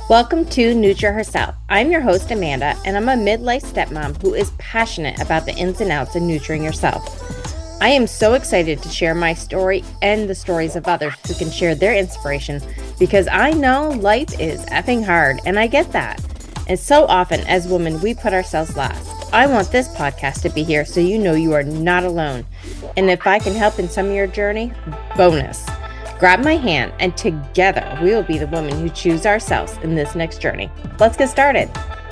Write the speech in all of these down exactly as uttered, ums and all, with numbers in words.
Welcome to Nurture Herself. I'm your host, Amanda, and I'm a midlife stepmom who is passionate about the ins and outs of nurturing yourself. I am so excited to share my story and the stories of others who can share their inspiration because I know life is effing hard, and I get that. And so often, as women, we put ourselves last. I want this podcast to be here so you know you are not alone. And if I can help in some of your journey, bonus. Grab my hand, and together we will be the women who choose ourselves in this next journey. Let's get started.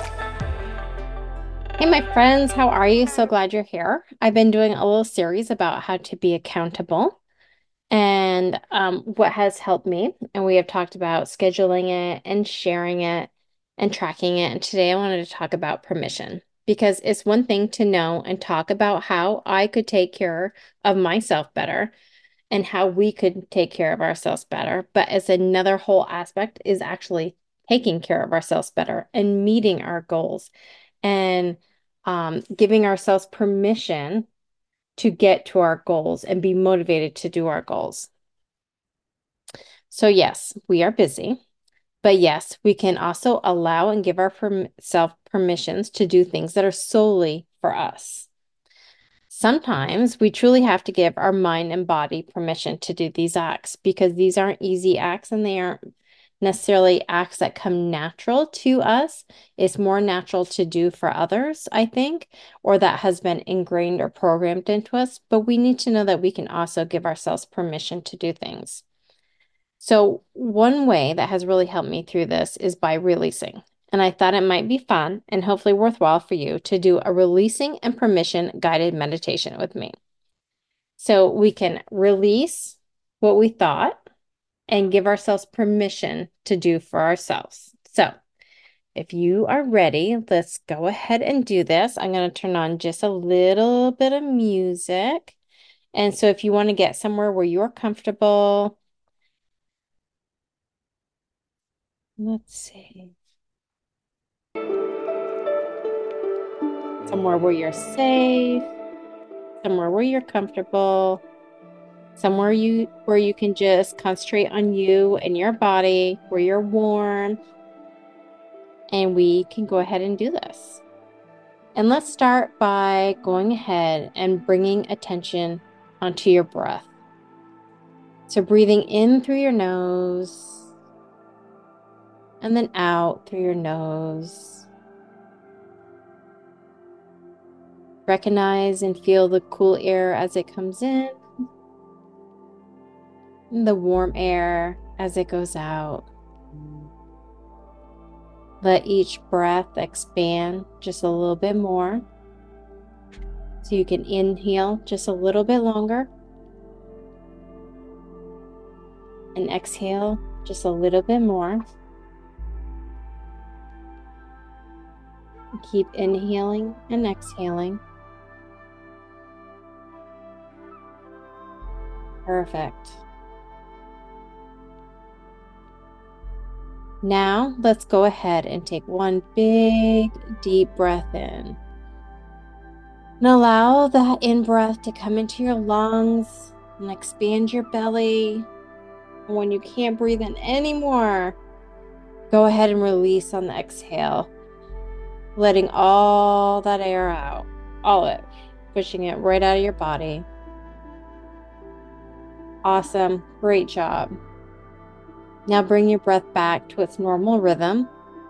Hey, my friends, how are you? So glad you're here. I've been doing a little series about how to be accountable and um, what has helped me. And we have talked about scheduling it and sharing it and tracking it. And today I wanted to talk about permission because it's one thing to know and talk about how I could take care of myself better and how we could take care of ourselves better. But as another whole aspect is actually taking care of ourselves better and meeting our goals and um, giving ourselves permission to get to our goals and be motivated to do our goals. So yes, we are busy, but yes, we can also allow and give ourselves permissions to do things that are solely for us. Sometimes we truly have to give our mind and body permission to do these acts because these aren't easy acts and they aren't necessarily acts that come natural to us. It's more natural to do for others, I think, or that has been ingrained or programmed into us. But we need to know that we can also give ourselves permission to do things. So one way that has really helped me through this is by releasing. And I thought it might be fun and hopefully worthwhile for you to do a releasing and permission guided meditation with me. So we can release what we thought and give ourselves permission to do for ourselves. So if you are ready, let's go ahead and do this. I'm going to turn on just a little bit of music. And so if you want to get somewhere where you're comfortable, let's see. Somewhere where you're safe, somewhere where you're comfortable, somewhere you where you can just concentrate on you and your body, where you're warm, and we can go ahead and do this. And let's start by going ahead and bringing attention onto your breath. So breathing in through your nose and then out through your nose. Recognize and feel the cool air as it comes in, and the warm air as it goes out. Let each breath expand just a little bit more. So you can inhale just a little bit longer and exhale just a little bit more. Keep inhaling and exhaling. Perfect. Now let's go ahead and take one big deep breath in. And allow that in-breath to come into your lungs and expand your belly. And when you can't breathe in anymore, go ahead and release on the exhale, letting all that air out, all of it, pushing it right out of your body. Awesome. Great job. Now bring your breath back to its normal rhythm.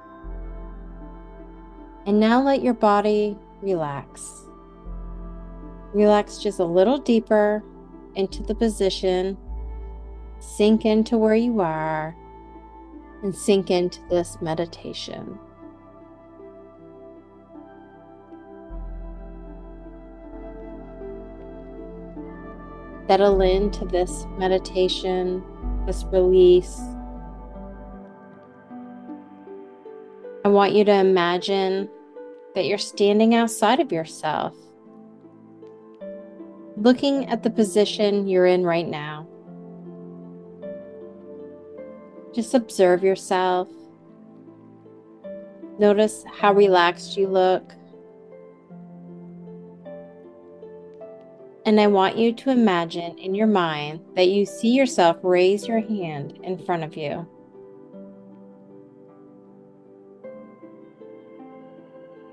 And now let your body relax. Relax just a little deeper into the position. Sink into where you are and sink into this meditation. Settle into this meditation, this release. I want you to imagine that you're standing outside of yourself, looking at the position you're in right now. Just observe yourself. Notice how relaxed you look. And I want you to imagine in your mind that you see yourself raise your hand in front of you.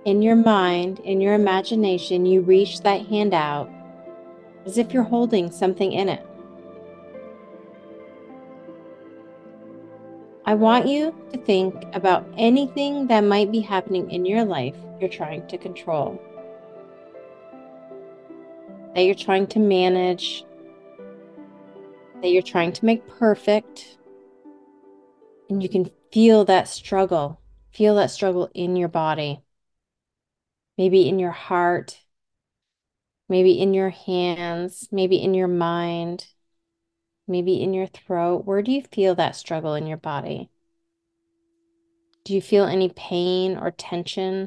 In your mind, in your imagination, you reach that hand out as if you're holding something in it. I want you to think about anything that might be happening in your life you're trying to control, that you're trying to manage, that you're trying to make perfect. And you can feel that struggle, feel that struggle in your body, maybe in your heart, maybe in your hands, maybe in your mind, maybe in your throat. Where do you feel that struggle in your body? Do you feel any pain or tension?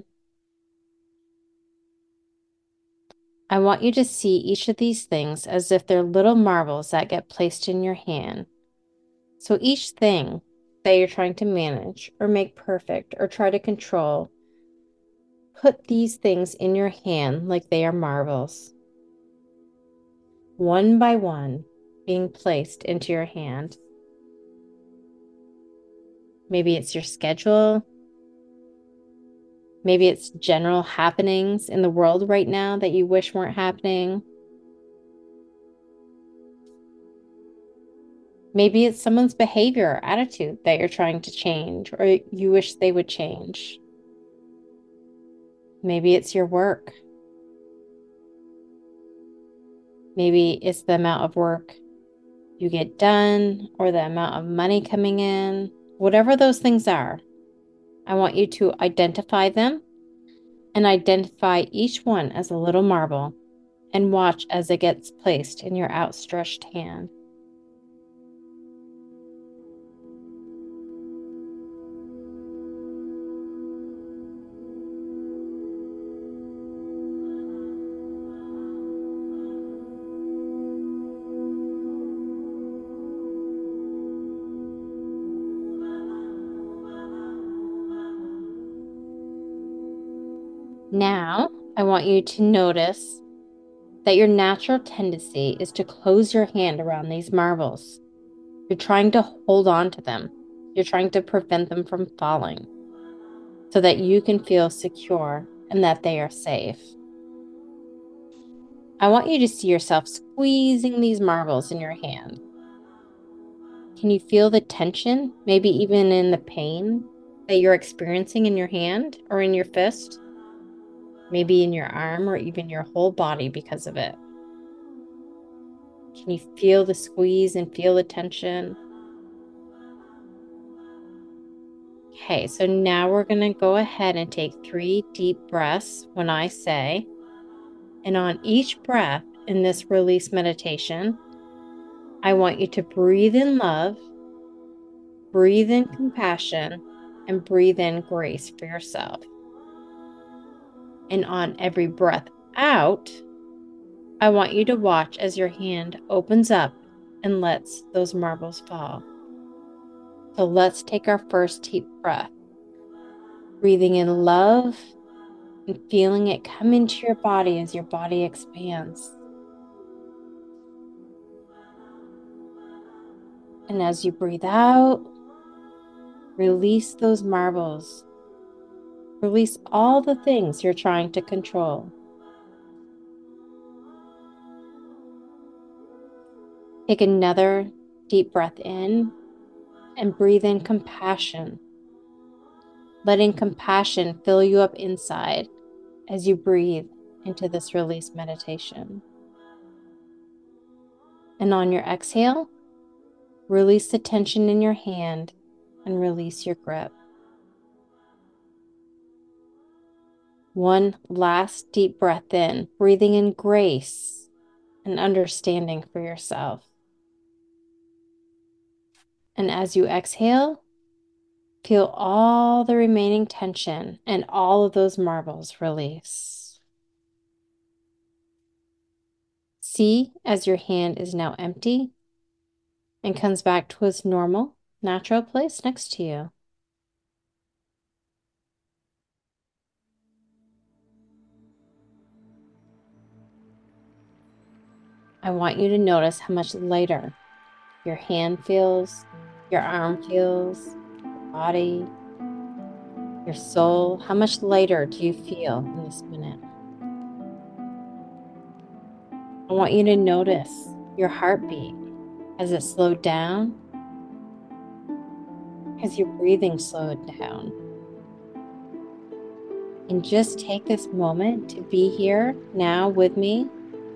I want you to see each of these things as if they're little marbles that get placed in your hand. So each thing that you're trying to manage or make perfect or try to control, put these things in your hand like they are marbles, one by one, being placed into your hand. Maybe it's your schedule. Maybe it's general happenings in the world right now that you wish weren't happening. Maybe it's someone's behavior or attitude that you're trying to change or you wish they would change. Maybe it's your work. Maybe it's the amount of work you get done or the amount of money coming in. Whatever those things are, I want you to identify them and identify each one as a little marble and watch as it gets placed in your outstretched hand. Now, I want you to notice that your natural tendency is to close your hand around these marbles. You're trying to hold on to them. You're trying to prevent them from falling so that you can feel secure and that they are safe. I want you to see yourself squeezing these marbles in your hand. Can you feel the tension, maybe even in the pain that you're experiencing in your hand or in your fist? Maybe in your arm or even your whole body because of it. Can you feel the squeeze and feel the tension? Okay, so now we're going to go ahead and take three deep breaths when I say, and on each breath in this release meditation, I want you to breathe in love, breathe in compassion, and breathe in grace for yourself. And on every breath out, I want you to watch as your hand opens up and lets those marbles fall. So let's take our first deep breath. Breathing in love and feeling it come into your body as your body expands. And as you breathe out, release those marbles. Release all the things you're trying to control. Take another deep breath in and breathe in compassion. Letting compassion fill you up inside as you breathe into this release meditation. And on your exhale, release the tension in your hand and release your grip. One last deep breath in, breathing in grace and understanding for yourself. And as you exhale, feel all the remaining tension and all of those marbles release. See as your hand is now empty and comes back to its normal, natural place next to you. I want you to notice how much lighter your hand feels, your arm feels, your body. your soul. How much lighter do you feel in this minute? I want you to notice your heartbeat. Has it slowed down? Has your breathing slowed down? And just take this moment to be here now with me.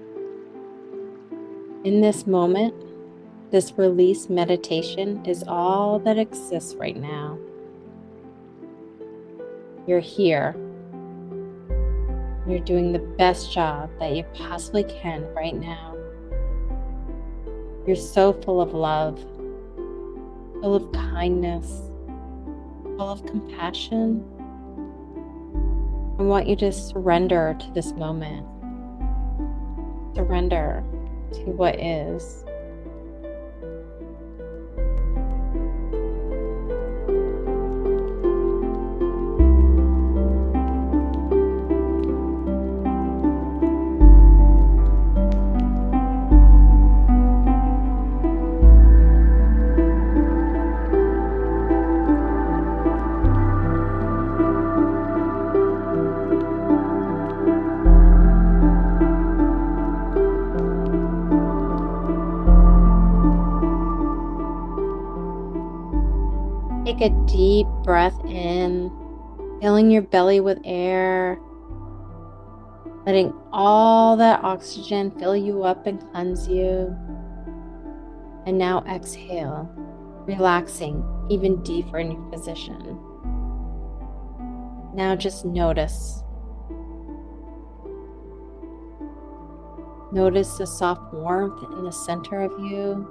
In this moment, this release meditation is all that exists right now. You're here. You're doing the best job that you possibly can right now. You're so full of love, full of kindness, full of compassion. I want you to surrender to this moment. Surrender to what is. Take a deep breath in, filling your belly with air, letting all that oxygen fill you up and cleanse you. And now exhale, relaxing even deeper in your position. Now just notice. Notice the soft warmth in the center of you.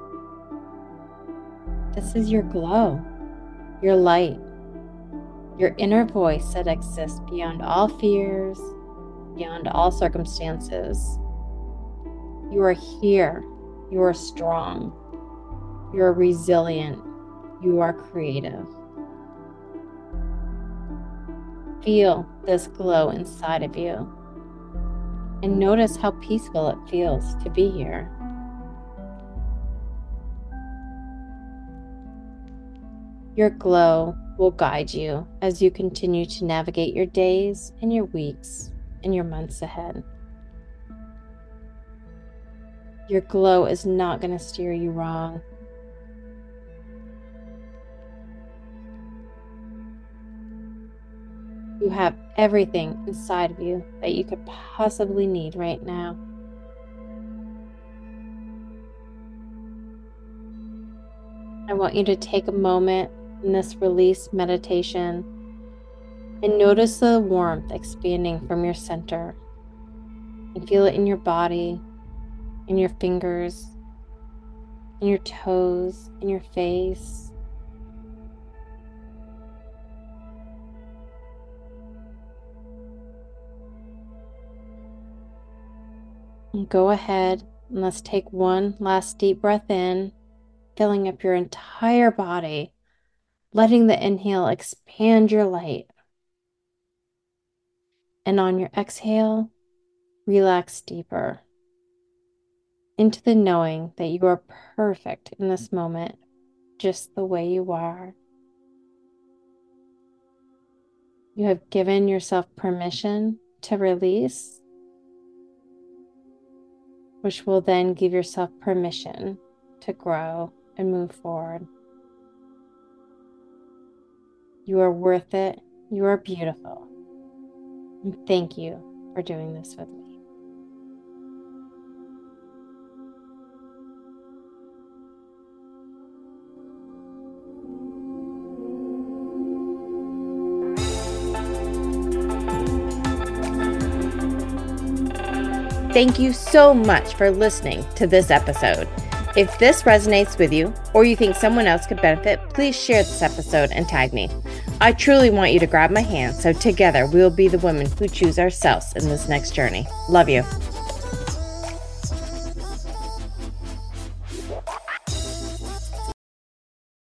This is your glow. Your light, your inner voice that exists beyond all fears, beyond all circumstances. You are here. You are strong. You are resilient. You are creative. Feel this glow inside of you and notice how peaceful it feels to be here. Your glow will guide you as you continue to navigate your days and your weeks and your months ahead. Your glow is not going to steer you wrong. You have everything inside of you that you could possibly need right now. I want you to take a moment in this release meditation and notice the warmth expanding from your center, and feel it in your body, in your fingers, in your toes, in your face. And go ahead and let's take one last deep breath in, filling up your entire body, letting the inhale expand your light. And on your exhale, relax deeper into the knowing that you are perfect in this moment, just the way you are. You have given yourself permission to release, which will then give yourself permission to grow and move forward. You are worth it. You are beautiful. And thank you for doing this with me. Thank you so much for listening to this episode. If this resonates with you, or you think someone else could benefit, please share this episode and tag me. I truly want you to grab my hand so together we will be the women who choose ourselves in this next journey. Love you.